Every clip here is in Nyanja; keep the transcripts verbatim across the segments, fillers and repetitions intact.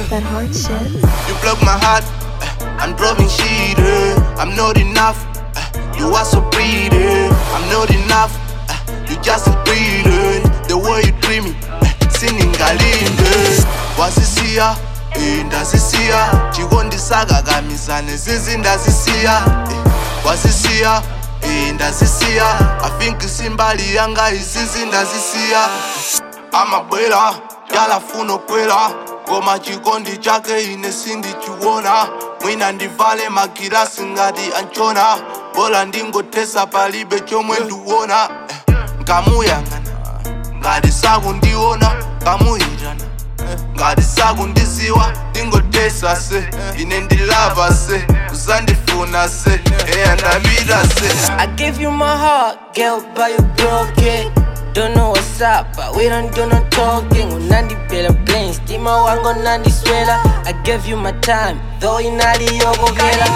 that hard shit. You broke my heart, uh, I'm drawing shit. Uh, I'm not enough, uh, you are so pretty. I'm not enough, uh, you just breathing. The way you treat me, uh, singing galinde. Wasisiya, eh, ndasisiya. Chikondisaka kamisane, zizi ndasisiya. Wasisiya, eh, ndasisiya. I think simbali yanga izizi ndasisiya. Amabwela, yala funo kwela. Koma chikondi chake ine sindichiona. Mwina ndivale makirasi ngati anchona. Bola ndingotesa palibe chomwe nduona. Nkamuyangana, ngati sakundiona. Kamuyitana, ngati sakundisiwa. Ndingotesa se, ine ndilava se. Uzandifuna se, eya ndapita se. I gave you my heart, girl, but you broke it. Don't know what's up, but we don't do no talking. Unandi bela planes, tima wango nandi swela. I gave you my time, though inali yogo vela.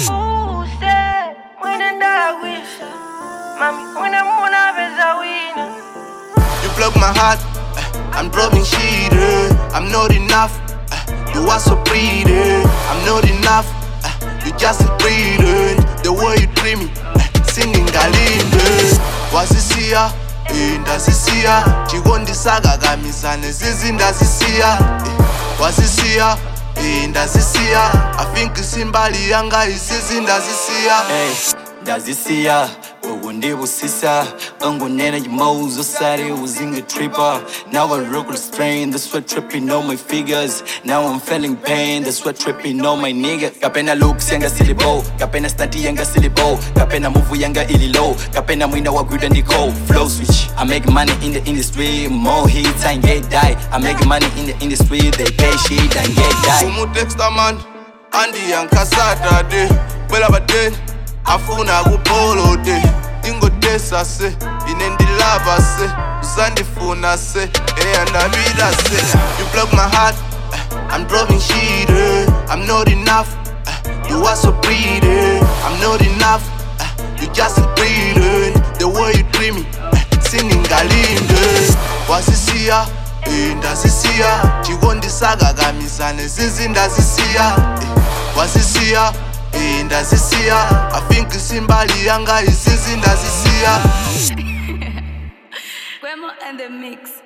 You broke my heart, uh, I'm drawing shit. Uh, I'm not enough, uh, you are so pretty. I'm not enough, uh, you just breathing. The way you treat me, uh, singing galinde. Wasisiya, eh, ndasisiya. Chikondisaka kamisane, zizi ndasisiya. Wasisiya, eh, ndasisiya. I think simbali yanga izizi ndasisiya. Hey, ndazisiya ukundibusisa ungunene yimoz usari uzinga tripper. Now I reckless strain, that's what tripping on my figures. Now I'm feeling pain, that's what tripping on my nigga. Kapena looks yanga silibo, kapena stunty yanga silibo, kapena move yanga ili low, kapena mwina wa good and cold. Flow switch, I make money in the industry, more hits and get die. I make money in the industry, they pay shit and get die. Umu texta man, andi yanka Saturday. Bwela baden, afuna kupolo de. Ingotesa se, ine ndilava se. Uzandifuna se, eya ndapita se. You broke my heart, uh, I'm drawing shit. Uh, I'm not enough, uh, you are so pretty. I'm not enough, uh, you just breathing. The way you treat me, uh, singing galinde. Wasisiya, eh, ndasisiya. Chikondisaka kamisane, zizi ndasisiya. Wasisiya, eh, ndasisiya. I think simbali yanga izizi ndasisiya. Wemo and the mix.